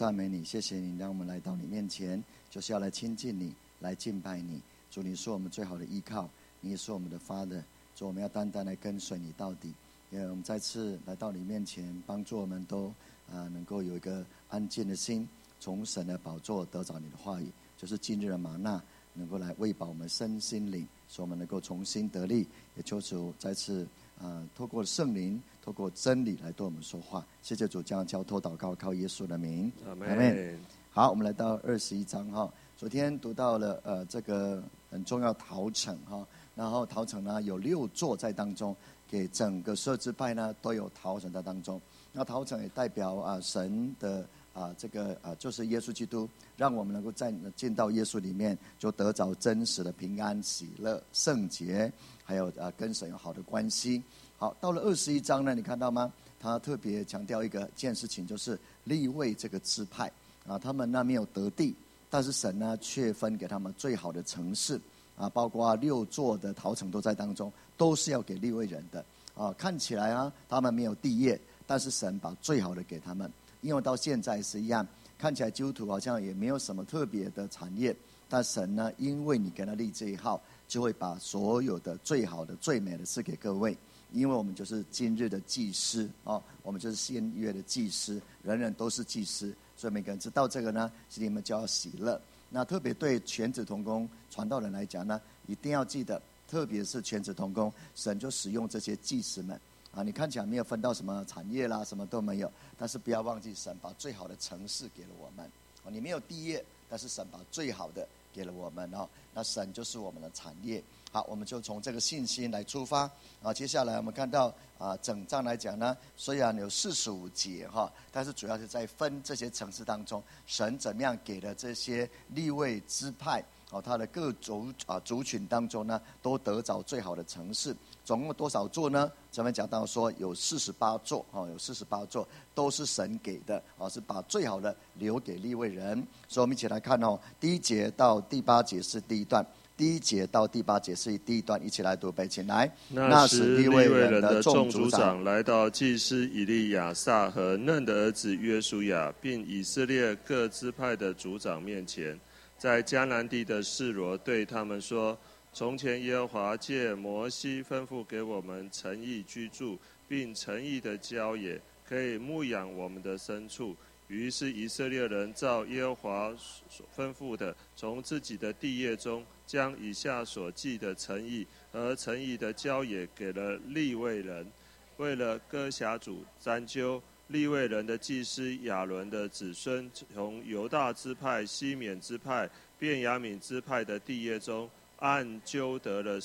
赞美你，谢谢你让我们来到你面前，就是要来亲近你，来敬拜你。主，你是我们最好的依靠，你也是我们的 Father。主，我们要单单来跟随你到底。因为我们再次来到你面前，帮助我们都能够有一个安静的心，从神的宝座得着你的话语，就是今日的玛纳，能够来喂饱我们身心灵，使我们能够重新得力。也求主再次透过圣灵，透过真理来对我们说话。谢谢主，将交托祷告，靠耶稣的名， 阿们。 好，我们来到21章哈。昨天读到了这个很重要陶城哈，然后陶城呢有6座在当中，给整个12支派呢都有陶城在当中。那陶城也代表神的这个就是耶稣基督，让我们能够进到耶稣里面，就得着真实的平安、喜乐、圣洁，还有跟神有好的关系。好，到了21章呢，你看到吗？他特别强调一件事情，就是利未这个支派他们呢没有得地，但是神呢却分给他们最好的城市包括6座的陶城都在当中，都是要给利未人的看起来他们没有地业，但是神把最好的给他们。因为到现在是一样，看起来基督徒好像也没有什么特别的产业，但神呢，因为你跟他立这一号，就会把所有的最好的、最美的赐给各位。因为我们就是今日的祭司我们就是新约的祭司，人人都是祭司，所以每个人知道这个呢，心里面就要喜乐。那特别对全子同工传道人来讲呢，一定要记得，特别是全子同工，神就使用这些祭司们你看起来没有分到什么产业啦，什么都没有，但是不要忘记神把最好的城市给了我们你没有地业，但是神把最好的给了我们那神就是我们的产业。好，我们就从这个信心来出发接下来我们看到整章来讲呢，虽然有45节但是主要是在分这些城市当中，神怎么样给了这些利未支派他的各族群当中呢，都得着最好的城市。总共多少座呢？这边讲到说有48座有48座都是神给的是把最好的留给利未人。所以我们一起来看第1节到第8节是第一段，第1节到第8节是第一段，一起来读背起来。 那时利未人的众族长来到祭司以利亚撒和嫩的儿子约书亚，并以色列各支派的族长面前，在迦南地的示罗对他们说：从前耶和华借摩西吩咐给我们诚意居住，并诚意的郊野，可以牧养我们的牲畜。于是以色列人照耶和华所吩咐的，从自己的地业中将以下所记的诚意和诚意的郊野给了利未人。为了歌辖主拈阄，利未人的祭司亚伦的子孙从犹大支派、西缅支派、便雅悯支派的地业中按阄得了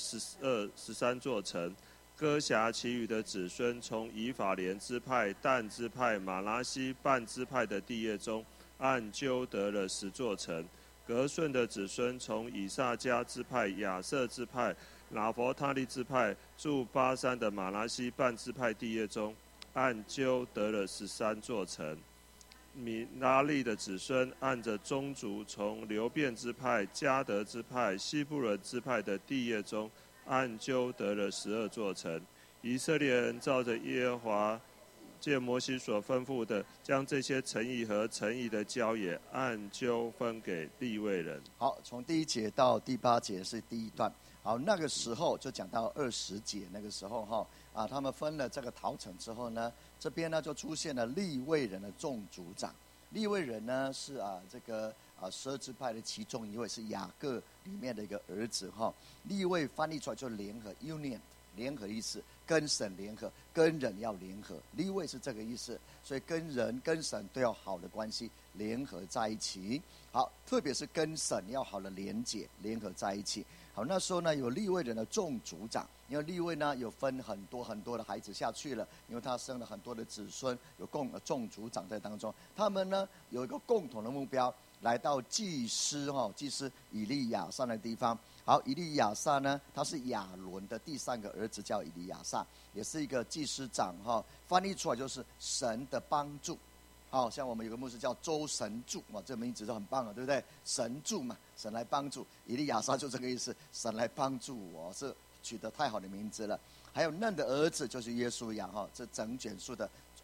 13座城。歌辖其余的子孙从以法莲支派、但支派、马拉西半支派的地业中按阄得了10座城。革顺的子孙从以萨迦支派、亚瑟支派、拿弗他利支派住巴山的马拉西半支派地业中按阄得了13座城。米拉利的子孙按着宗族从流便支派、迦得支派、西布伦支派的地业中按阄得了12座城。以色列人照着耶和华借摩西所吩咐的，将这些城邑和城邑的郊野按阄分给利未人。 好，从第1节到第8节是第一段。好，那个时候就讲到20节，那个时候他们分了这个陶城之后呢，这边呢就出现了利未人的众族长。利未人呢是这个12支派的其中一位，是雅各里面的一个儿子利未翻译出来就联合 union， 联合意思，跟神联合，跟人要联合，利未是这个意思，所以跟人跟神都要好的关系，联合在一起。好，特别是跟神要好的连结，联合在一起。好，那时候呢有利未人的众族长，因为利未呢有分很多很多的孩子下去了，因为他生了很多的子孙，有众族长在当中。他们呢有一个共同的目标，来到祭司以利亚撒的地方。好，以利亚撒呢，他是亚伦的第3个儿子，叫以利亚撒，也是一个祭司长翻译出来就是神的帮助。好，像我们有个牧师叫周神助这个名字就很棒了，对不对？神助嘛，神来帮助。以利亚撒就这个意思，神来帮助我，是取得太好的名字了。还有嫩的儿子就是约书亚这整卷书的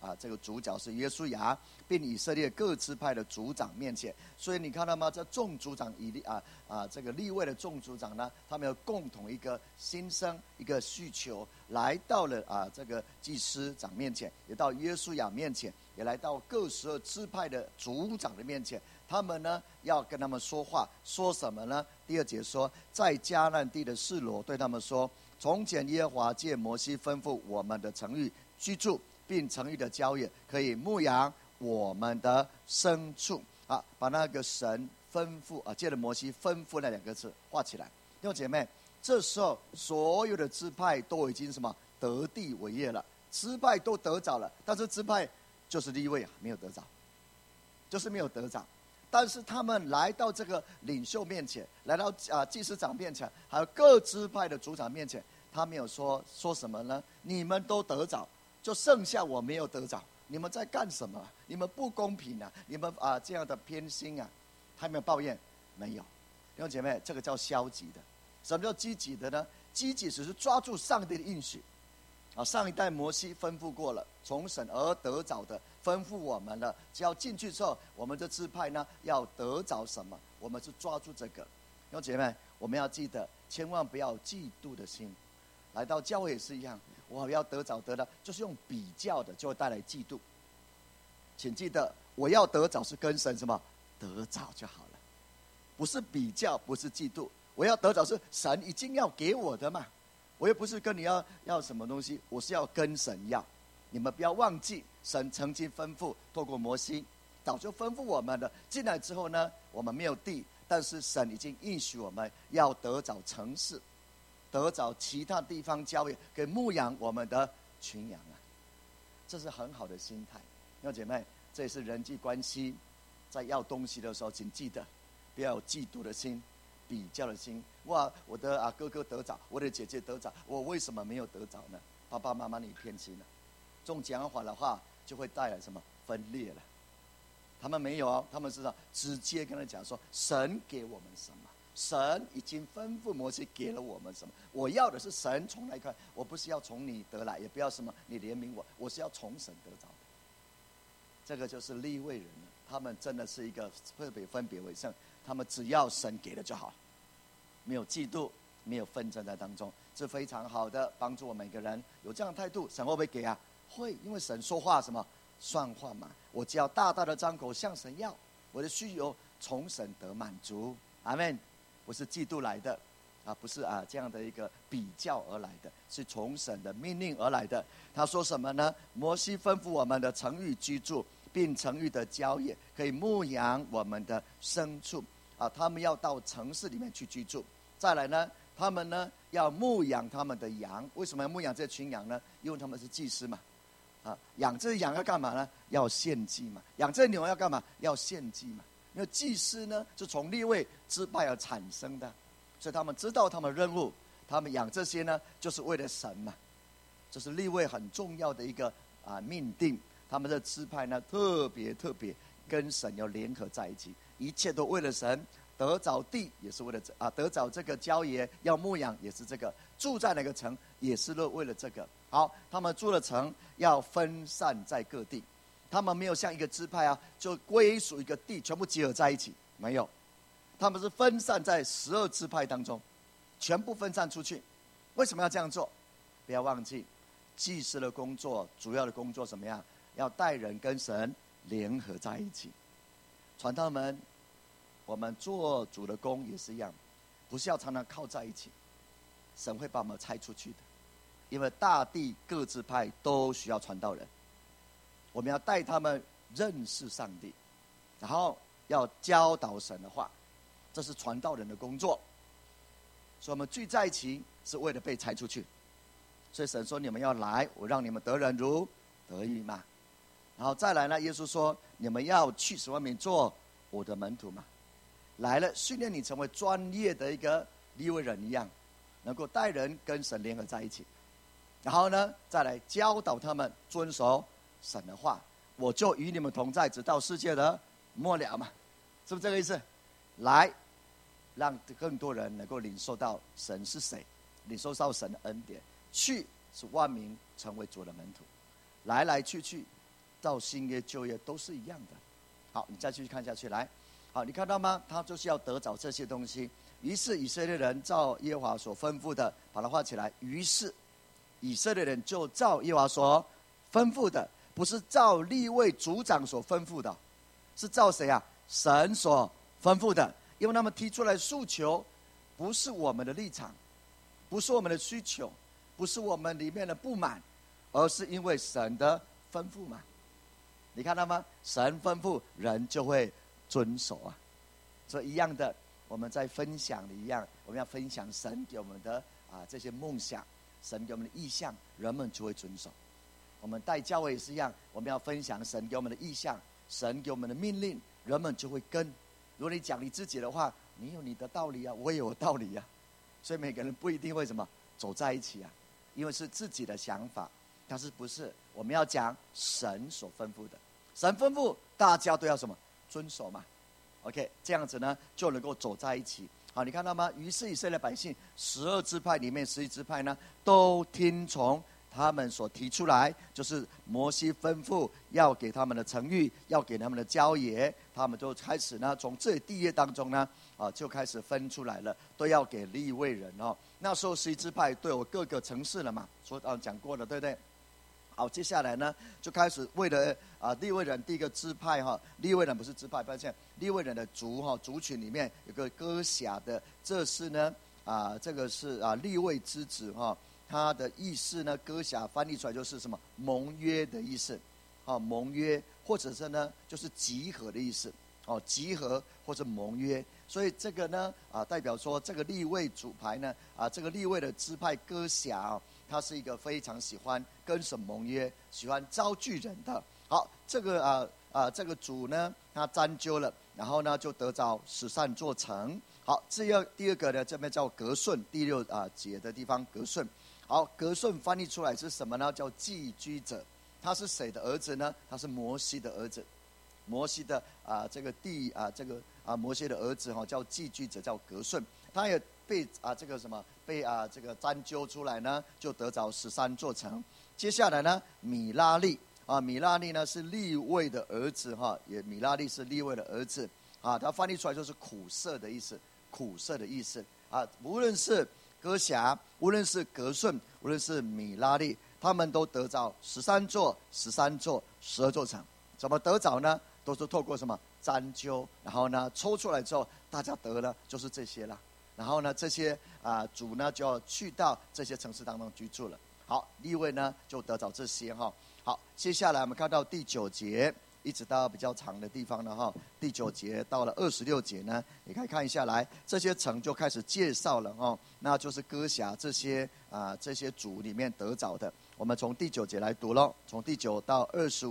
这个主角是约书亚，并以色列各支派的族长面前。所以你看到吗？这众族长这个利未的众族长呢，他们有共同一个心声、一个需求，来到了这个祭司长面前，也到约书亚面前，也来到各12支派的族长的面前。他们呢要跟他们说话，说什么呢？第2节说，在迦南地的示罗对他们说：从前耶和华借摩西吩咐我们的城邑居住，并城邑的郊野可以牧养我们的牲畜。把那个神吩咐借着摩西吩咐那2个字画起来。弟兄姐妹，这时候所有的支派都已经什么得地为业了，支派都得着了，但是支派就是利未没有得着，就是没有得着。但是他们来到这个领袖面前，来到祭司长面前，还有各支派的族长面前，他没有说什么呢？你们都得着，就剩下我没有得着。你们在干什么？你们不公平啊！你们这样的偏心啊！他没有抱怨，没有。弟兄姐妹，这个叫消极的。什么叫积极的呢？积极只是抓住上帝的应许。上一代摩西吩咐过了，从神而得着的，吩咐我们了。只要进去之后，我们的支派呢要得着什么？我们是抓住这个。弟兄姐妹，我们要记得，千万不要有嫉妒的心。来到教会也是一样，我要得着得到，就是用比较的，就会带来嫉妒。请记得，我要得着是跟神什么得着就好了，不是比较，不是嫉妒。我要得着是神已经要给我的嘛，我又不是跟你要什么东西，我是要跟神要。你们不要忘记，神曾经吩咐，透过摩西，早就吩咐我们的。进来之后呢，我们没有地，但是神已经应许我们要得着城市，得着其他地方郊野，给牧养我们的群羊啊，这是很好的心态。弟兄姐妹，这也是人际关系，在要东西的时候，请记得不要有嫉妒的心、比较的心。哇，我的哥哥得着，我的姐姐得着，我为什么没有得着呢？爸爸妈妈你偏心了，这种讲法的话，就会带来什么分裂了。他们没有哦，他们是直接跟他讲说，神给我们什么，神已经吩咐摩西给了我们什么。我要的是神从来看，我不是要从你得来，也不要什么你怜悯我，我是要从神得着的。这个就是利未人了，他们真的是一个特别分别为圣，他们只要神给的就好，没有嫉妒，没有纷争在当中，是非常好的，帮助我们每个人有这样的态度。神会不会给啊？会，因为神说话什么算话嘛，我只要大大的张口向神要，我的需求从神得满足。阿们。不是嫉妒来的不是这样的一个比较而来的，是从神的命令而来的。他说什么呢？摩西吩咐我们的城邑居住，并城邑的郊野可以牧养我们的牲畜他们要到城市里面去居住。再来呢，他们呢要牧养他们的羊。为什么要牧养这群羊呢？因为他们是祭司嘛养这羊要干嘛呢？要献祭嘛。养这牛要干嘛？要献祭嘛。因为祭司呢是从利未支派而产生的，所以他们知道他们任务，他们养这些呢就是为了神嘛。这是利未很重要的一个命定。他们的支派呢特别跟神要联合在一起，一切都为了神。得着地也是为了得着这个郊野，要牧养也是这个，住在哪个城也是为了这个。好，他们住了城要分散在各地，他们没有像一个支派就归属一个地，全部集合在一起，没有。他们是分散在12支派当中，全部分散出去。为什么要这样做？不要忘记，祭司的工作，主要的工作怎么样？要带人跟神联合在一起。传道们，我们做主的工也是一样，不是要常常靠在一起，神会把我们拆出去的。因为大地各支派都需要传道人，我们要带他们认识上帝，然后要教导神的话，这是传道人的工作。所以我们聚在一起是为了被拆出去。所以神说你们要来，我让你们得人如得鱼嘛。然后再来呢，耶稣说你们要去使万民做我的门徒嘛。来了，训练你成为专业的一个利未人一样，能够带人跟神联合在一起。然后呢，再来教导他们遵守神的话，我就与你们同在，直到世界的末了嘛，是不是这个意思？来，让更多人能够领受到神是谁，领受到神的恩典。去是万民成为主的门徒，来来去去到新约旧约都是一样的。好，你再继续看下去，来，好，你看到吗？他就是要得着这些东西。于是以色列人照耶和华所吩咐的，把它画起来。于是以色列人就照耶和华所吩咐的，不是照利未族长所吩咐的，是照谁啊？神所吩咐的。因为他们提出来诉求，不是我们的立场，不是我们的需求，不是我们里面的不满，而是因为神的吩咐嘛。你看到吗？神吩咐，人就会遵守啊。所以一样的，我们在分享的一样，我们要分享神给我们的这些梦想，神给我们的意向，人们就会遵守。我们带教会也是一样，我们要分享神给我们的意向，神给我们的命令，人们就会跟。如果你讲你自己的话，你有你的道理啊，我也有道理啊，所以每个人不一定会什么走在一起啊，因为是自己的想法。但是不是我们要讲神所吩咐的，神吩咐大家都要什么遵守嘛 ？OK， 这样子呢就能够走在一起。好，你看到吗？于是以色列百姓12支派里面11支派呢，都听从他们所提出来，就是摩西吩咐要给他们的城谕，要给他们的郊野，他们就开始呢从这地业当中呢就开始分出来了，都要给利未人哦。那时候11支派都有各个城市了嘛，讲过了，对不对？好，接下来呢，就开始为了利未人第一个支派哈，利未人不是支派，抱歉，利未人的族群里面有个歌辖的，这是呢这个是利未之子哈，它的意思呢，歌辖翻译出来就是什么盟约的意思，盟约或者是呢就是集合的意思，集合或者盟约，所以这个呢代表说这个利未主牌呢这个利未的支派歌辖他是一个非常喜欢跟神盟约、喜欢招聚人的。好，这个这个主呢，他沾灸了，然后呢就得着13座城。好，第二个呢，这边叫革顺，第6节的地方革顺。好，革顺翻译出来是什么呢？叫寄居者。他是谁的儿子呢？他是摩西的儿子。摩西的这个摩西的儿子叫寄居者，叫革顺。他也被这个什么被这个沾灸出来呢，就得着13座城。接下来呢，米拉利米拉利呢是利未的儿子米拉利是利未的儿子他翻译出来就是苦涩的意思，苦涩的意思无论是歌辖，无论是革顺，无论是米拉利，他们都得着13座、13座、12座城。怎么得着呢？都是透过什么沾灸，然后呢抽出来之后，大家得了就是这些了。然后呢，这些主呢就要去到这些城市当中居住了。好，利未呢就得着这些好，接下来我们看到第9节，一直到比较长的地方了第9节到了26节呢，你可以看一下来，这些城就开始介绍了那就是歌辖这些主里面得着的。我们从第9节来读咯，从第9到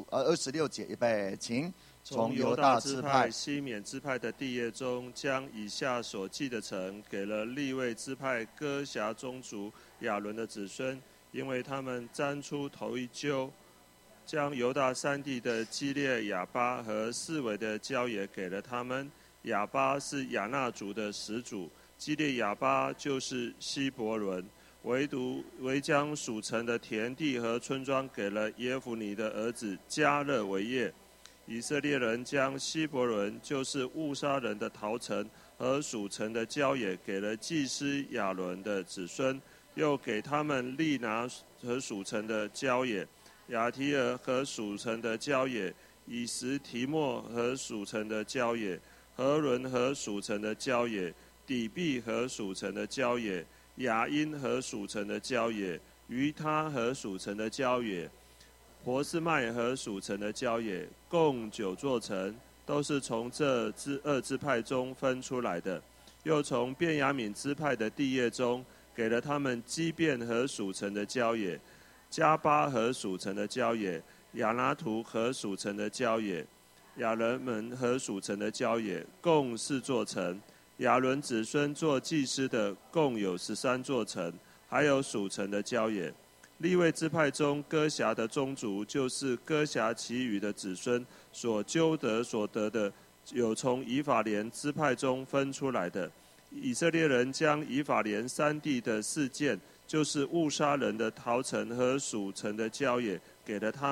26节，预备，请。 从犹大支派、西缅支派的地业中，将以下所记的城给了利未支派歌辖宗族亚伦的子孙，因为他们沾出头一灸，将犹大3地的基列亚巴和四围的郊野给了他们。亚巴是亚衲族的始祖，基列亚巴就是希伯伦，唯将属城的田地和村庄给了耶孚尼的儿子迦勒为业。以色列人将希伯伦，就是误杀人的陶城和属城的郊野给了祭司亚伦的子孙，又给他们利拿和属城的郊野，亚提尔和属城的郊野，以实提莫和属城的郊野，何伦和属城的郊野，底壁和属城的郊野，雅因和属城的郊野，于他和属城的郊野，伯斯麦和属城的郊野，共9座城，都是从这2支派中分出来的。又从便雅悯支派的地业中，给了他们基遍和属城的郊野，加巴和属城的郊野，亚拿图和属城的郊野，亚伦门和属城的郊野，共4座城。亚伦子孙做祭司的，共有13座城，还有属城的郊野。利未支派中歌辖的宗族，就是歌辖其余的子孙所纠得所得的，有从以法莲支派中分出来的。以色列人将以法莲3地的4件，就是误杀人的陶城和属城的郊野，给了他们，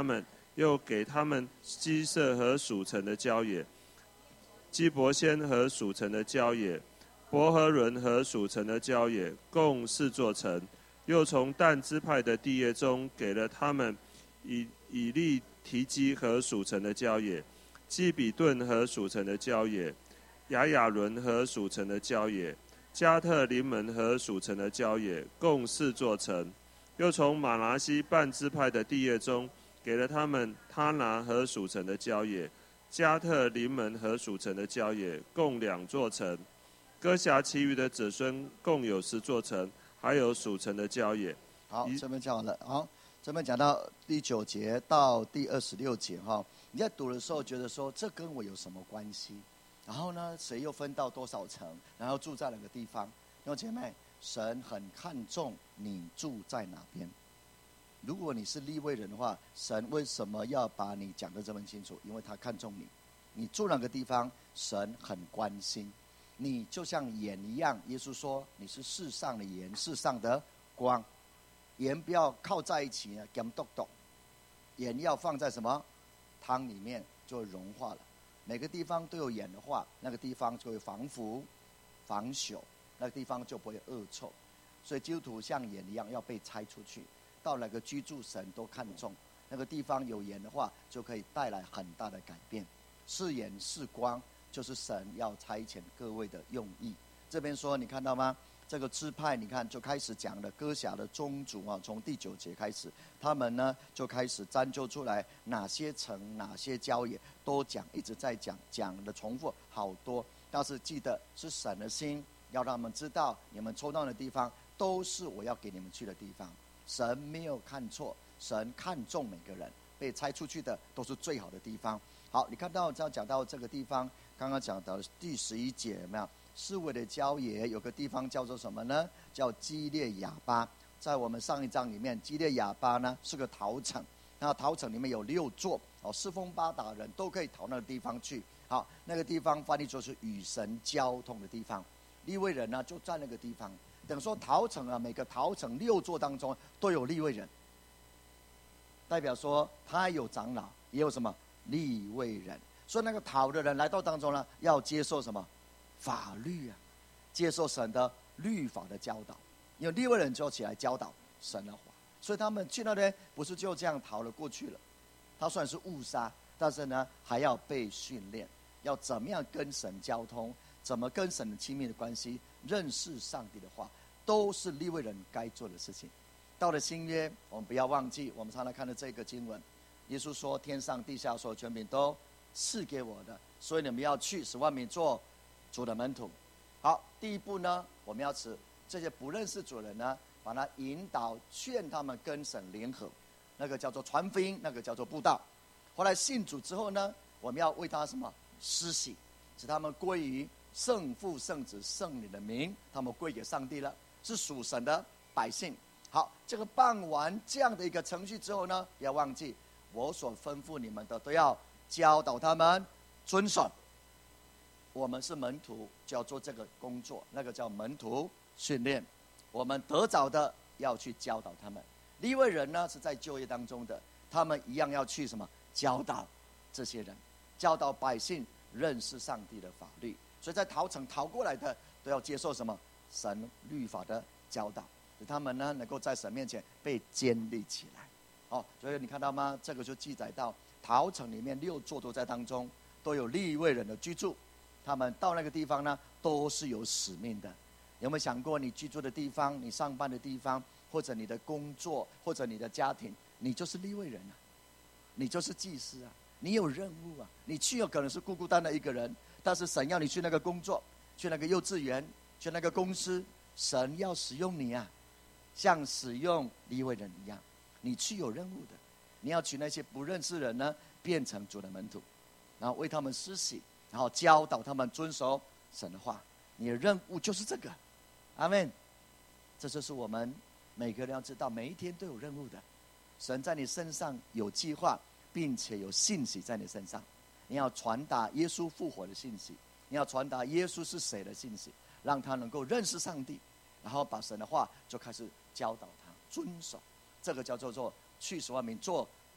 又给他们基色和属城的郊野，基伯先和属城的郊野，伯和伦和属城的郊野，共4座城。又从但支派的地业中给了他们以利提基和属城的郊野，基比顿和属城的郊野，亚伦和属城的郊野，加特临门和属城的郊野，共4座城。又从马拿西半支派的地业中给了他们他拿和属城的郊野，加特临门和属城的郊野，共2座城。哥辖其余的子孙共有10座城，还有属城的郊野。 好，这边讲完了。好，这边讲到第9节到第26节哈。你在读的时候觉得说这跟我有什么关系？然后呢，谁又分到多少城？然后住在哪个地方？弟兄姐妹，神很看重你住在哪边。如果你是利未人的话，神为什么要把你讲得这么清楚？因为他看重你，你住哪个地方，神很关心。你就像盐一样，耶稣说你是世上的盐，世上的光。盐不要靠在一起呢，咸笃笃。盐要放在什么汤里面就融化了。每个地方都有盐的话，那个地方就会防腐、防朽，那个地方就不会恶臭。所以基督徒像盐一样要被拆出去，到哪个居住神都看重。那个地方有盐的话，就可以带来很大的改变。是盐是光，就是神要差遣各位的用意。这边说你看到吗？这个支派你看就开始讲了哥辖的宗族啊，从第9节开始，他们呢就开始研究出来哪些城哪些郊野都讲，一直在讲，讲的重复好多。但是记得是神的心，要让他们知道你们抽到的地方都是我要给你们去的地方。神没有看错，神看重每个人，被拆出去的都是最好的地方。好，你看到讲到这个地方，刚刚讲到第11节有没有？示威的郊野有个地方叫做什么呢？叫基列雅巴。在我们上一章里面，基列雅巴呢是个逃城，那逃城里面有6座哦，四风八达人都可以逃那个地方去。好，那个地方翻译就是与神交通的地方。利未人呢就在那个地方，等于说逃城啊，每个逃城6座当中都有利未人，代表说他有长老，也有什么利未人。所以那个逃的人来到当中呢，要接受什么？法律啊，接受神的律法的教导，因为利未人就起来教导神的话，所以他们去那边不是就这样逃了过去了。他虽然是误杀，但是呢还要被训练，要怎么样跟神交通，怎么跟神的亲密的关系，认识上帝的话，都是利未人该做的事情。到了新约，我们不要忘记，我们常常看的这个经文，耶稣说：“天上地下所有权柄都赐给我的，所以你们要去，使万民做主的门徒。”好，第一步呢，我们要使这些不认识主的人呢，把他引导劝他们跟神联合，那个叫做传福音，那个叫做布道。后来信主之后呢，我们要为他什么施洗，使他们归于圣父圣子圣灵的名，他们归给上帝了，是属神的百姓。好，这个办完这样的一个程序之后呢，不要忘记我所吩咐你们的都要教导他们遵守。我们是门徒，就要做这个工作，那个叫门徒训练。我们得着的要去教导他们。利未人呢是在就业当中的，他们一样要去什么教导这些人，教导百姓认识上帝的法律。所以在逃城逃过来的都要接受什么神律法的教导，使他们呢能够在神面前被建立起来。哦，所以你看到吗？这个就记载到逃城里面6座都在当中，都有利未人的居住。他们到那个地方呢，都是有使命的。有没有想过，你居住的地方、你上班的地方，或者你的工作，或者你的家庭，你就是利未人啊，你就是祭司啊，你有任务啊。你去有可能是孤孤单的一个人，但是神要你去那个工作，去那个幼稚园，去那个公司，神要使用你啊，像使用利未人一样，你去有任务的。你要取那些不认识人呢，变成主的门徒，然后为他们施洗，然后教导他们遵守神的话。你的任务就是这个，阿们。这就是我们每个人要知道，每一天都有任务的。神在你身上有计划，并且有信息在你身上。你要传达耶稣复活的信息，你要传达耶稣是谁的信息，让他能够认识上帝，然后把神的话就开始教导他遵守。这个叫做去使万民做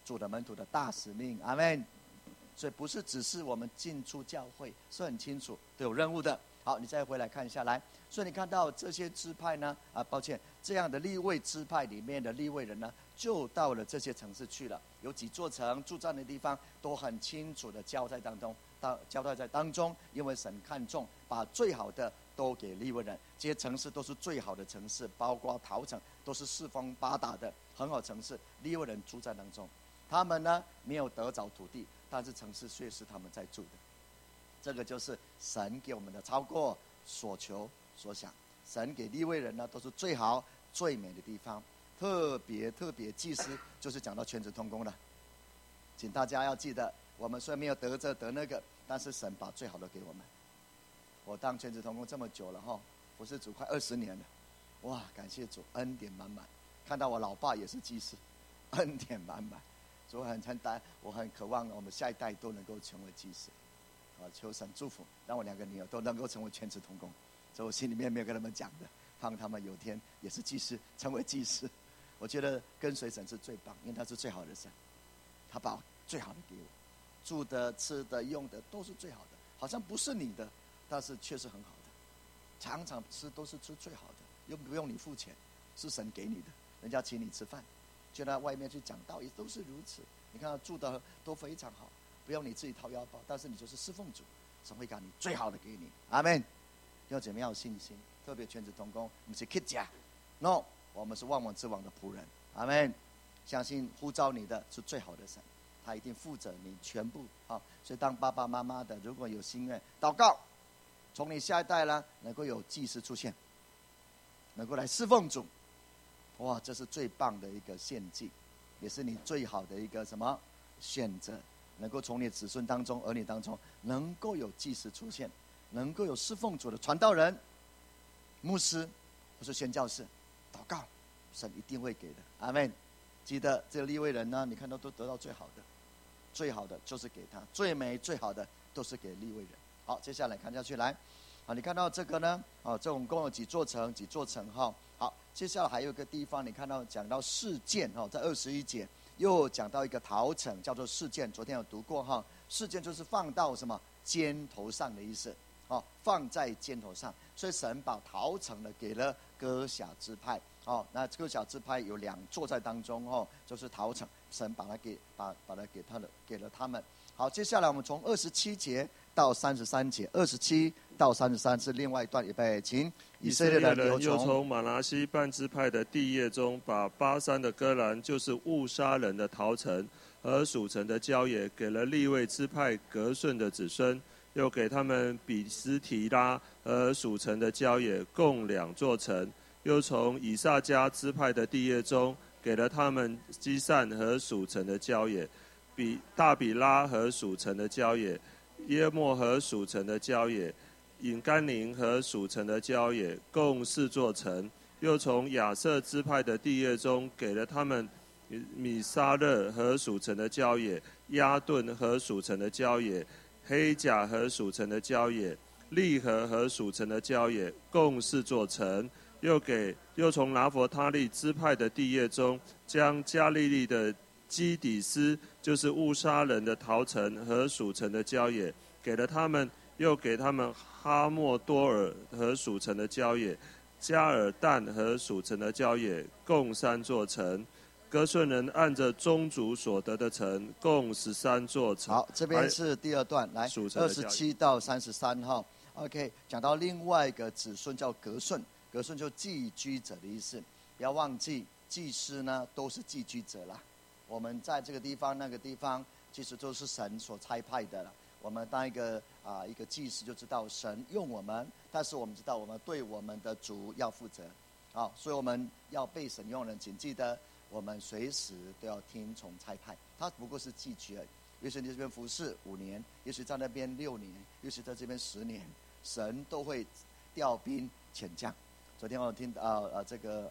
主的门徒的大使命。阿们。所以不是只是我们进出教会，是很清楚都有任务的。好，你再回来看一下来。所以你看到这些支派呢，这样的利未支派里面的利未人呢，就到了这些城市去了。有几座城驻站的地方，都很清楚的交代在当中。因为神看重，把最好的都给利未人。这些城市都是最好的城市，包括陶城，都是四方八达的很好城市。利未人住在当中，他们呢没有得着土地，但是城市却是他们在住的。这个就是神给我们的超过所求所想。神给利未人呢，都是最好最美的地方。特别祭司就是讲到全职同工的，请大家要记得，我们虽然没有得这得那个，但是神把最好的给我们。我当全职同工这么久了哈，服侍主快20年了，哇，感谢主，恩典满满。看到我老爸也是祭司，恩典满满。所以我很渴望我们下一代都能够成为祭司。求神祝福，让我2个女儿都能够成为全职同工。所以我心里面没有跟他们讲的，盼他们有天也是祭司，成为祭司。我觉得跟随神是最棒，因为他是最好的神，他把最好的给我，住的、吃的、用的都是最好的，好像不是你的，但是却是很好的。常常吃都是吃最好的，又不用你付钱，是神给你的，人家请你吃饭，就到外面去讲道也都是如此。你看住的都非常好，不用你自己掏腰包，但是你就是侍奉主，神会把你最好的给你。阿们。要怎么样有信心？特别全职同工，我们是 kid 家 ，no， 我们是万王之王的仆人。阿们。相信呼召你的是最好的神，他一定负责你全部。好，所以当爸爸妈妈的，如果有心愿，祷告，从你下一代呢，能够有祭司出现，能够来侍奉主，哇，这是最棒的一个献祭，也是你最好的一个什么选择，能够从你子孙当中、儿女当中，能够有祭司出现，能够有侍奉主的传道人、牧师或是宣教士，祷告，神一定会给的。阿们。记得这个利未人呢，你看到都得到最好的，最好的就是给他，最美最好的都是给利未人。好，接下来看下去来，好，你看到这个呢，这总共有几座城哈。好，接下来还有一个地方，你看到讲到示剑哈，在21节又讲到一个陶城，叫做示剑。昨天有读过哈，示剑就是放到什么肩头上的意思，放在肩头上。所以神把陶城呢给了哥辖支派。那哥辖支派有2座在当中就是陶城，神把它给了他们。好，接下来我们从27节到33节，27到33是另外一段，预备，请。 以色列人又从马拿西半支派的地业中，把巴珊的戈兰，就是误杀人的陶城和属城的郊野，给了利未支派革顺的子孙，又给他们比斯提拉和属城的郊野，共2座城。又从以萨迦支派的地业中，给了他们基散和属城的郊野，大比拉和属城的郊野，耶莫和属城的郊野，引甘宁和属城的郊野，共4座城。又从亚瑟支派的地业中，给了他们米沙勒和属城的郊野，亚顿和属城的郊野，黑甲和属城的郊野，利河和属城的郊野，共4座城。又从拿弗他利支派的地业中，将加利利的基底斯，就是误杀人的陶城和属城的郊野，给了他们。又给他们哈莫多尔和属城的郊野，加尔但和属城的郊野，共3座城。哥顺人按着宗族所得的城，共13座城。 好，这边是第2段，来27到33号。OK， 讲到另外一个子孙叫革顺，革顺就寄居者的意思。不要忘记，祭司呢都是寄居者啦。我们在这个地方、那个地方，其实都是神所差派的了。我们当一个祭司，就知道神用我们，但是我们知道我们对我们的主要负责。所以我们要被神用人，请记得我们随时都要听从差派。他不过是寄居而已。也许你这边服侍5年，也许在那边6年，也许在这边10年，神都会调兵遣将。昨天我听到这个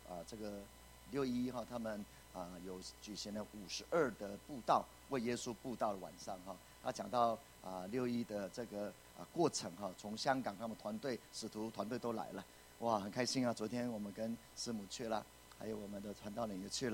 611哈，他们有举行了52的布道，为耶稣布道的晚上哈。他讲到611的这个过程哈，从香港他们团队使徒团队都来了，哇，很开心啊！昨天我们跟师母去了，还有我们的传道人也去了，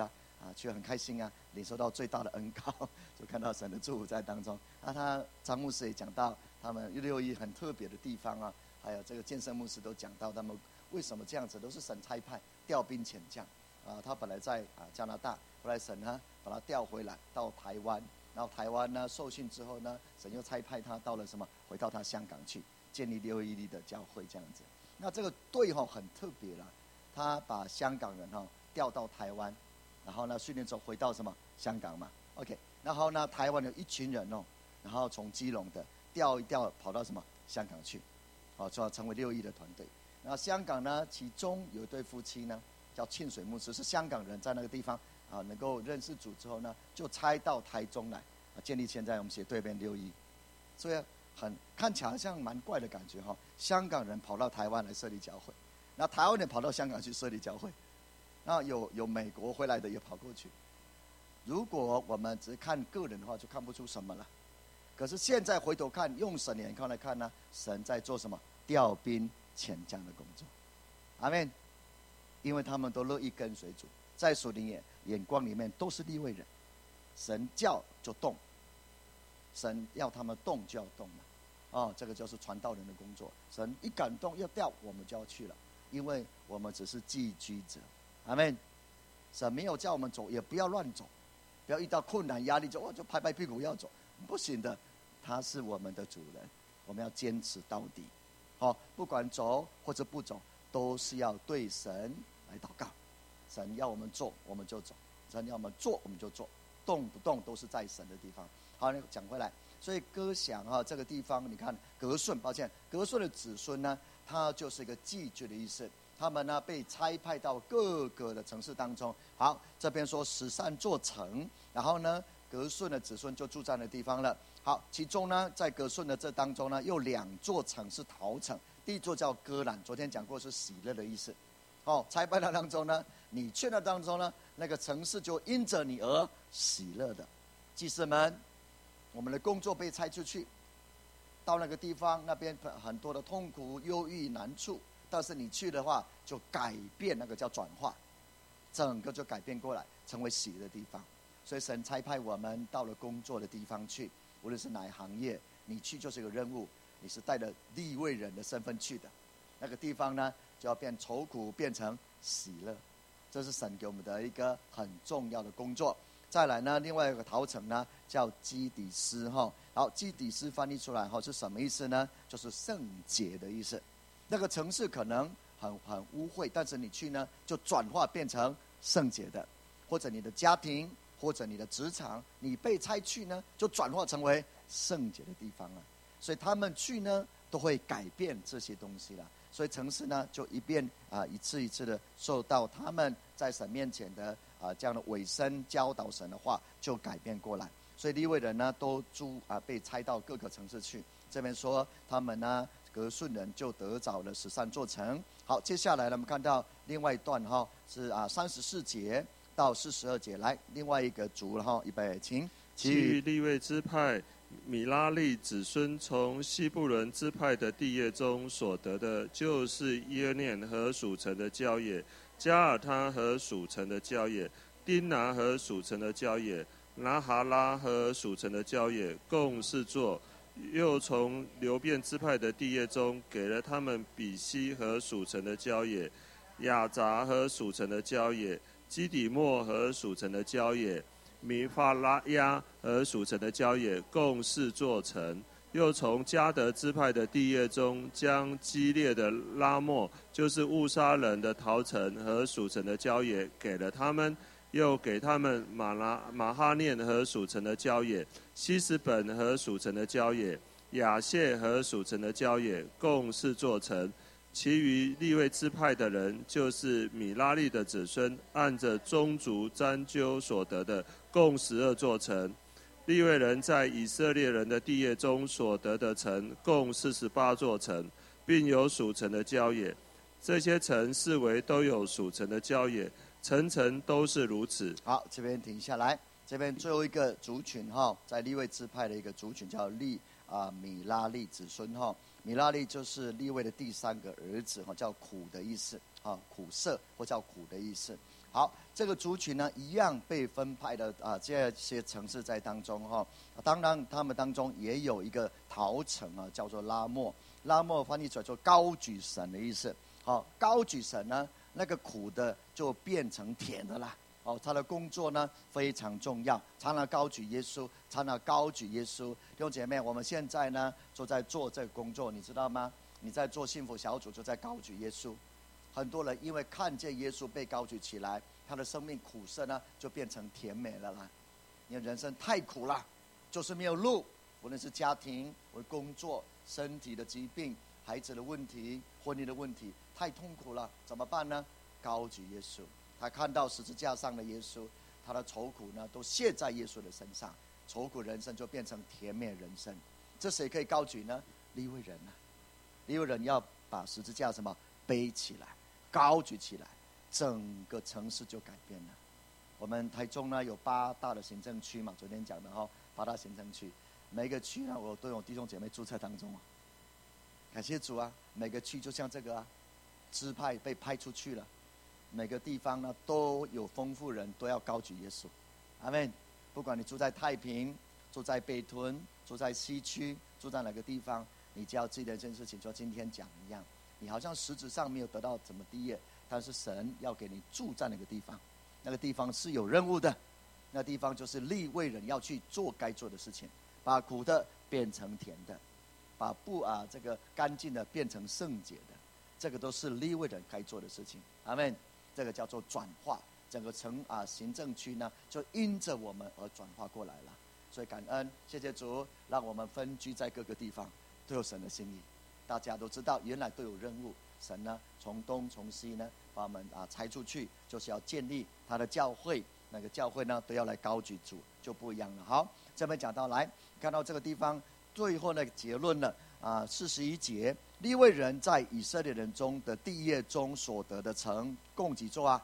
却很开心啊，领受到最大的恩膏，就看到神的祝福在当中。他张牧师也讲到他们6·1很特别的地方啊，还有这个建设牧师都讲到他们为什么这样子，都是神差派调兵遣将他本来在加拿大，后来神呢把他调回来到台湾，然后台湾呢受训之后呢，神又差派他到了回到他香港去建立6·1的教会这样子。那这个队很特别啦，他把香港人调到台湾，然后呢训练之后回到香港嘛 ，OK， 然后呢台湾有一群人然后从基隆的调一调跑到香港去，就要成为6·1的团队。那香港呢，其中有一对夫妻呢，叫庆水牧师，是香港人，在那个地方能够认识主之后呢，就差到台中来建立现在我们写对面6·1，所以看起来好像蛮怪的感觉香港人跑到台湾来设立教会，那台湾人跑到香港去设立教会，那有美国回来的也跑过去。如果我们只看个人的话，就看不出什么了。可是现在回头看，用神的眼光来看呢，神在做什么？调兵遣将的工作。阿们。因为他们都乐意跟随主，在属灵眼光里面都是利未人，神叫就动，神要他们动就要动了，这个就是传道人的工作。神一感动要调，我们就要去了，因为我们只是寄居者。阿们。神没有叫我们走，也不要乱走，不要遇到困难压力就拍拍屁股要走，不行的。他是我们的主人，我们要坚持到底。不管走或者不走，都是要对神来祷告。神要我们做，我们就走；神要我们做，我们就做。动不动都是在神的地方。好，讲回来，所以歌想这个地方，你看革顺，革顺的子孙呢，他就是一个寄居的意思。他们呢被差派到各个的城市当中。好，这边说13座城，然后呢，革顺的子孙就住在那地方了。好，其中呢，在革顺的这当中呢，又2座城是逃城。第一座叫歌兰，昨天讲过是喜乐的意思。差派的当中呢，你去那当中呢，那个城市就因着你而喜乐的。祭司们，我们的工作被差出去，到那个地方，那边很多的痛苦、忧郁、难处，但是你去的话，就改变，那个叫转化，整个就改变过来，成为喜乐的地方。所以神差派我们到了工作的地方去，无论是哪一行业，你去就是一个任务，你是带着利未人的身份去的，那个地方呢，就要变愁苦变成喜乐，这是神给我们的一个很重要的工作。再来呢，另外一个逃城呢叫基底斯好，基底斯翻译出来是什么意思呢？就是圣洁的意思。那个城市可能很污秽，但是你去呢，就转化变成圣洁的，或者你的家庭，或者你的职场，你被差去呢，就转化成为圣洁的地方了。所以他们去呢，都会改变这些东西了。所以城市呢，就一次一次的受到他们在神面前的这样的委身教导神的话，就改变过来。所以利未人呢，都被差到各个城市去。这边说他们呢，革顺人就得着了13座城。好，接下来呢，我们看到另外一段是34节到42节。来，另外一个族预备，请。 其余利未支派米拉利子孙从西布伦支派的地业中所得的，就是耶念和属城的郊野，加尔他和属城的郊野，丁拿和属城的郊野，拿哈拉和属城的郊野，共4座。又从流便支派的地业中给了他们比西和属城的郊野，雅杂和属城的郊野，基底莫和属城的郊野，米法拉亚和属城的郊野，共4座城。又从迦得支派的地业中将基列的拉莫，就是乌沙人的逃城和属城的郊野给了他们。又给他们马哈念和属城的郊野，希实本和属城的郊野，亚谢和属城的郊野，共4座城。其余利未支派的人，就是米拉利的子孙，按着宗族占阄所得的，共12座城。利未人在以色列人的地业中所得的城，共48座城，并有属城的郊野。这些城四围都有属城的郊野，层层都是如此。 好，这边停下来。这边最后一个族群在利未支派的一个族群叫米拉利子孙米拉利就是利未的第3个儿子叫苦的意思苦涩或叫苦的意思。 好，这个族群呢，一样被分派的这些城市在当中哈。当然，他们当中也有一个逃城啊，叫做拉末。拉末翻译出来就高举神的意思。好，高举神呢，那个苦的就变成甜的啦。哦，他的工作呢非常重要，常常高举耶稣，常常高举耶稣。弟兄姐妹，我们现在呢就在做这个工作，你知道吗？你在做幸福小组，就在高举耶稣。很多人因为看见耶稣被高举起来，他的生命苦涩呢就变成甜美了啦。因为人生太苦了，就是没有路，无论是家庭、工作、身体的疾病、孩子的问题、婚姻的问题，太痛苦了，怎么办呢？高举耶稣。他看到十字架上的耶稣，他的愁苦呢都卸在耶稣的身上，愁苦人生就变成甜美人生。这谁可以高举呢？利未人啊，利未人要把十字架什么背起来，高举起来，整个城市就改变了。我们台中呢有8大的行政区嘛，昨天讲的8大行政区，每个区呢我都有弟兄姐妹住在当中啊。感谢主啊，每个区就像这个支派被派出去了。每个地方呢都有丰富人都要高举耶稣，阿们。不管你住在太平，住在北屯，住在西区，住在哪个地方，你只要记得一件事情，就今天讲一样，你好像实质上没有得到怎么地业，但是神要给你住在那个地方，那个地方是有任务的，那个地方就是利未人要去做该做的事情，把苦的变成甜的，把这个干净的变成圣洁的，这个都是利未人该做的事情，阿们。这个叫做转化，整个行政区呢就因着我们而转化过来了。所以感恩，谢谢主，让我们分居在各个地方都有神的心意。大家都知道，原来都有任务，神呢从东从西呢把我们拆出去，就是要建立他的教会。那个教会呢都要来高举主，就不一样了。好，这边讲到来看到这个地方最后那个结论了41节。利未人在以色列人中的地业中所得的城共几座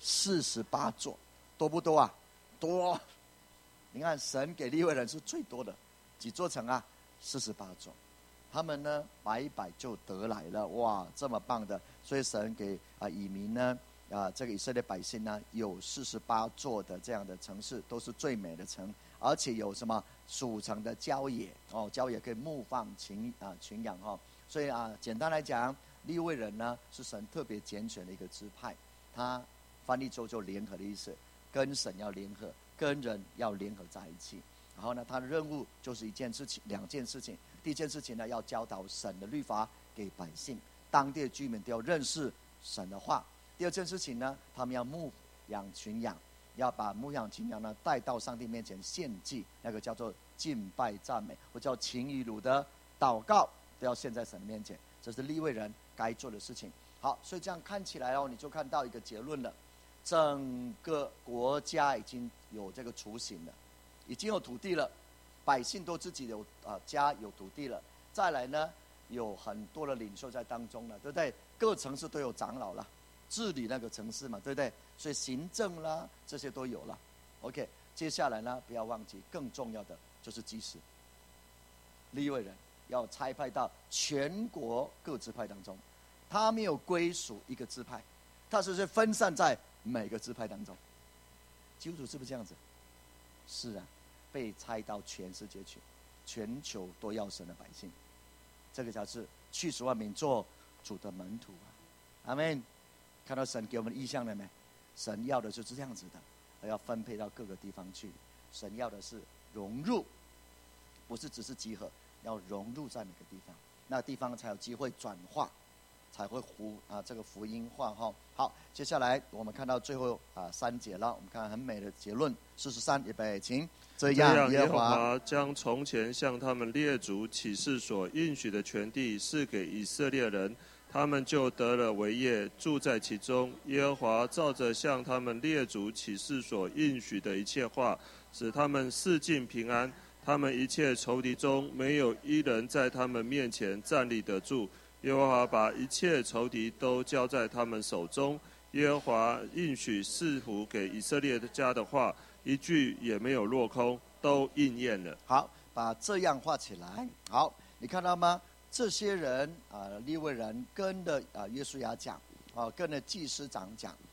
48座，多不多啊？多。你看神给利未人是最多的，几座城48座。他们呢白就得来了，哇，这么棒的。所以神给以民呢这个以色列百姓呢有48座的这样的城市，都是最美的城，而且有什么属城的郊野郊野可以牧放群羊所以简单来讲，利未人呢是神特别拣选的一个支派，他翻译之后就联合的意思，跟神要联合，跟人要联合在一起。然后呢，他的任务就是2件事情。第一件事情呢，要教导神的律法给百姓，当地的居民都要认识神的话。第二件事情呢，他们要牧养群羊，要把牧养群羊呢带到上帝面前献祭，那个叫做敬拜赞美，或叫情与乳的祷告，都要献在神的面前，这是利未人该做的事情。好，所以这样看起来你就看到一个结论了，整个国家已经有这个雏形了，已经有土地了，百姓都自己有家有土地了，再来呢有很多的领袖在当中了，对不对？各城市都有长老了，治理那个城市嘛，对不对？所以行政啦这些都有了。OK， 接下来呢不要忘记更重要的就是祭司，利未人要差派到全国各支派当中，他没有归属一个支派，他是分散在每个支派当中。基督徒是不是这样子？是啊，被差到全世界去，全球都要神的百姓，这个才是去10万民做主的门徒阿们。看到神给我们的意象了没？神要的就是这样子的，要分配到各个地方去。神要的是融入，不是只是集合，要融入在每个地方，那地方才有机会转化，才会这个福音化好，接下来我们看到最后3节了，我们看很美的结论。43，预备，请。这样耶和华将从前向他们列祖起誓所应许的全地赐给以色列人，他们就得了为业，住在其中。耶和华照着向他们列祖起誓所应许的一切话，使他们四境平安。他们一切仇敌中没有一人在他们面前站立得住。耶和华把一切仇敌都交在他们手中。耶和华应许赐福给以色列家的话，一句也没有落空，都应验了。 好，把这样画起来。好，你看到吗？这些人利未人跟着约书亚讲跟着祭司长讲，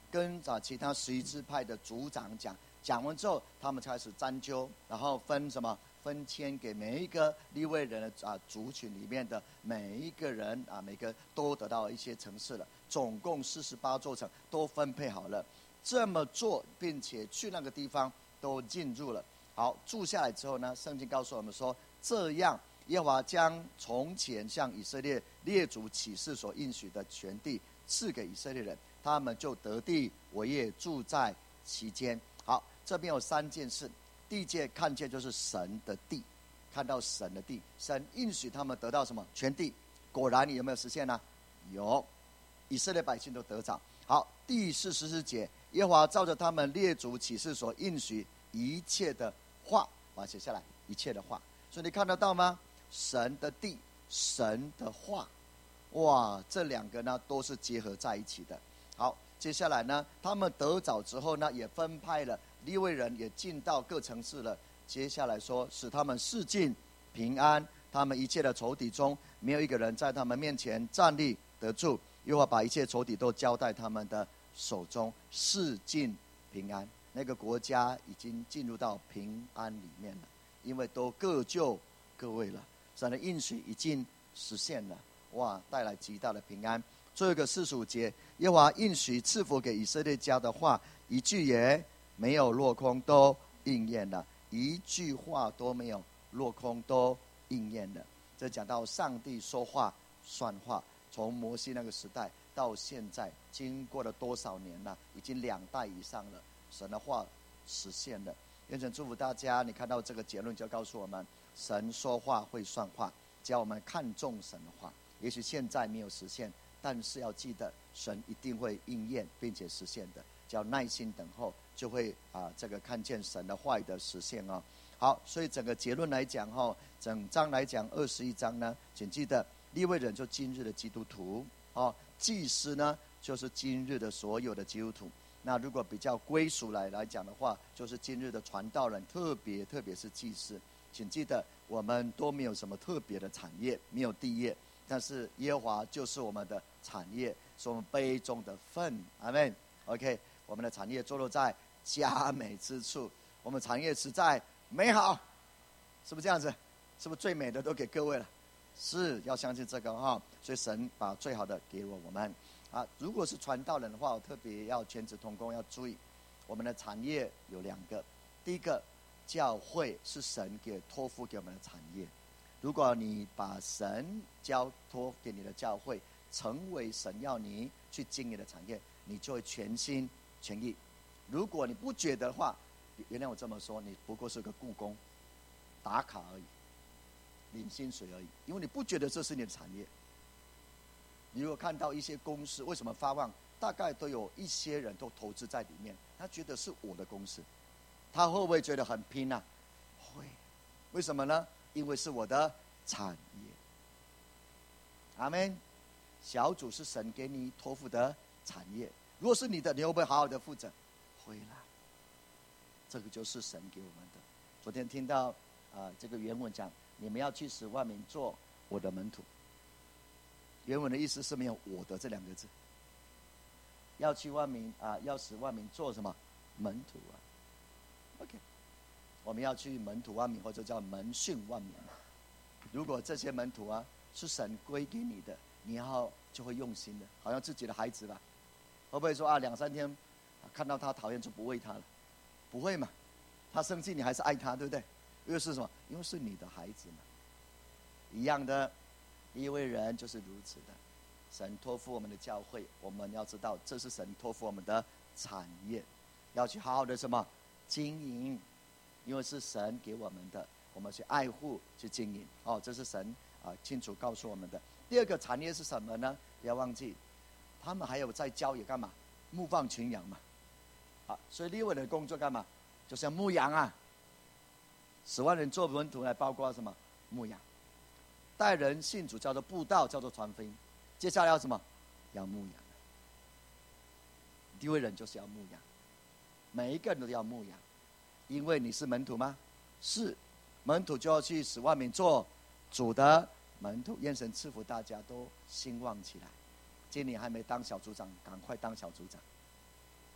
跟其他11支派的族长讲，讲完之后，他们开始占究，然后分什么？分签给每一个利未人的族群里面的每一个人每个都得到一些城市了，总共48座城都分配好了。这么做，并且去那个地方都进入了。好，住下来之后呢，圣经告诉我们说，这样耶和华将从前向以色列列祖起誓所应许的全地赐给以色列人，他们就得地为业，住在其间。好，这边有3件事。第一件看见就是神的地，看到神的地，神应许他们得到什么？全地。果然，你有没有实现呢？有，以色列百姓都得着。好，第44节，耶和华照着他们列祖起誓所应许一切的话，把它写下来，一切的话。所以你看得到吗？神的地，神的话，哇，这2个呢都是结合在一起的。好，接下来呢，他们得着之后呢，也分派了利未人，也进到各城市了。接下来说，使他们四境平安，他们一切的仇敌中，没有一个人在他们面前站立得住。又要把一切仇敌都交在他们的手中，四境平安。那个国家已经进入到平安里面了，因为都各就各位了。神的应许已经实现了，哇，带来极大的平安。最后一个45节，耶和华应许赐福给以色列家的话，一句也没有落空，都应验了。一句话都没有落空，都应验了。这讲到上帝说话算话，从摩西那个时代到现在，经过了多少年了？已经2代以上了，神的话实现了。愿神祝福大家，你看到这个结论就告诉我们，神说话会算话，只要我们看重神的话。也许现在没有实现，但是要记得，神一定会应验并且实现的。只要耐心等候，就会这个看见神的话语的实现哦。好，所以整个结论来讲整章来讲21章呢，请记得利未人就今日的基督徒祭司呢就是今日的所有的基督徒。那如果比较归属来讲的话，就是今日的传道人，特别是祭司。请记得，我们都没有什么特别的产业，没有地业，但是耶和华就是我们的产业，是我们杯中的分。阿们。OK， 我们的产业坐落在佳美之处，我们产业实在美好，是不是这样子？是不是最美的都给各位了？是，要相信这个所以神把最好的给我们如果是传道人的话，我特别要全职同工，要注意我们的产业有2个。第一个，教会是神托付给我们的产业。如果你把神交托给你的教会，成为神要你去经营的产业，你就会全心全意。如果你不觉得的话，原谅我这么说，你不过是个雇工，打卡而已，领薪水而已，因为你不觉得这是你的产业。你如果看到一些公司为什么发旺，大概都有一些人都投资在里面，他觉得是我的公司，他会不会觉得很拼啊？会。为什么呢？因为是我的产业。阿们。小组是神给你托付的产业，如果是你的，你会不会好好的负责？会啦。这个就是神给我们的。昨天听到这个原文讲，你们要去使万民做我的门徒。原文的意思是没有我的这2个字，要去万民要使万民做什么门徒OK， 我们要去门徒万民，或者叫门训万民。如果这些门徒是神归给你的，你就会用心的，好像自己的孩子吧。会不会说2、3天看到他讨厌就不喂他了？不会嘛，他生气你还是爱他，对不对？因为是什么？因为是你的孩子嘛。一样的，利未人就是如此的。神托付我们的教会，我们要知道这是神托付我们的产业，要去好好的什么经营，因为是神给我们的，我们去爱护去经营这是神清楚告诉我们的。第2个产业是什么呢？不要忘记，他们还有在郊野干嘛？牧放群羊嘛。所以利未人的工作干嘛？就是要牧羊10万人做门徒来包括什么？牧羊。带人信主叫做布道，叫做传福音。接下来要什么？要牧羊。利未人就是要牧羊，每一个人都要牧羊。因为你是门徒吗？是。门徒就要去使万民做主的门徒。愿神赐福大家都兴旺起来。今年还没当小组长，赶快当小组长。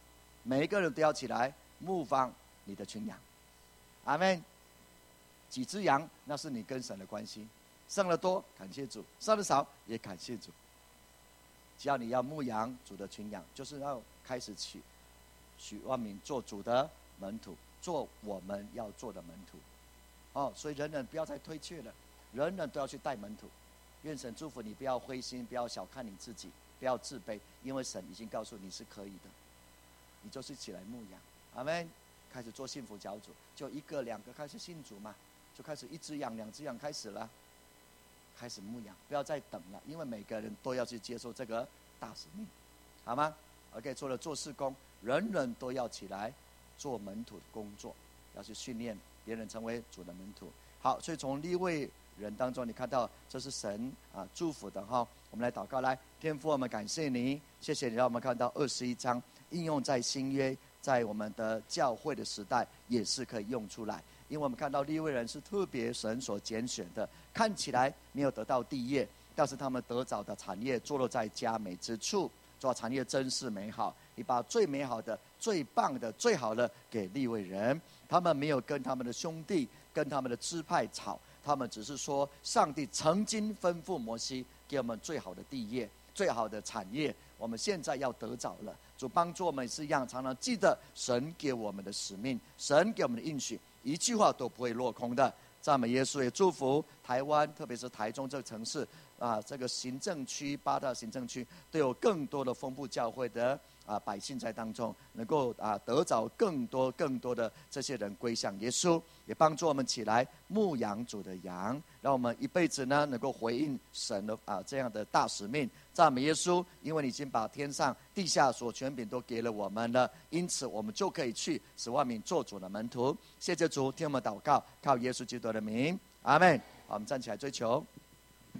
每一个人都要起来牧放你的群羊。阿们。几只羊，那是你跟神的关系。生的多，感谢主；生的少，也感谢主。只要你要牧羊主的群羊，就是要开始许万民做主的门徒，做我们要做的门徒。所以人人不要再退却了，人人都要去带门徒。愿神祝福你，不要灰心，不要小看你自己，不要自卑，因为神已经告诉你是可以的。你就是起来牧羊。阿们。开始做幸福小组，就1个2个开始信主嘛，就开始1只羊2只羊开始了，开始牧羊，不要再等了，因为每个人都要去接受这个大使命，好吗 ？OK， 除了做事工，人人都要起来做门徒的工作，要去训练别人成为主的门徒。好，所以从利未人当中，你看到这是神祝福的哈。我们来祷告，来，天父，我们感谢你，谢谢你让我们看到21章应用在新约。在我们的教会的时代也是可以用出来，因为我们看到利未人是特别神所拣选的，看起来没有得到地业，但是他们得着的产业坐落在佳美之处。主啊，产业真是美好，你把最美好的、最棒的、最好的给利未人，他们没有跟他们的兄弟、跟他们的支派吵，他们只是说，上帝曾经吩咐摩西给我们最好的地业、最好的产业，我们现在要得着了。主帮助我们是一样，常常记得神给我们的使命，神给我们的应许，一句话都不会落空的。赞美耶稣，也祝福台湾，特别是台中这个城市这个行政区8大行政区都有更多的丰富教会的百姓在当中，能够得着更多的这些人归向耶稣，也帮助我们起来牧养主的羊，让我们一辈子呢能够回应神的这样的大使命。赞美耶稣，因为你已经把天上地下所权柄都给了我们了，因此我们就可以去使万民做主的门徒。谢谢主，听我们祷告，靠耶稣基督的名，阿们。好，我们站起来追求。